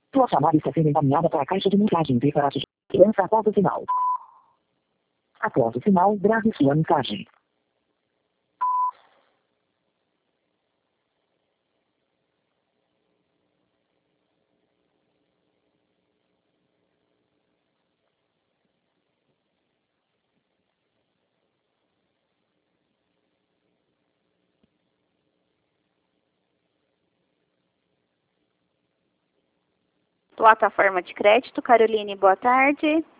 Sua chamada está sendo encaminhada para a caixa de mensagem preparada. Criança após o sinal. Após o sinal, grave sua mensagem. Plataforma de crédito, Caroline, boa tarde.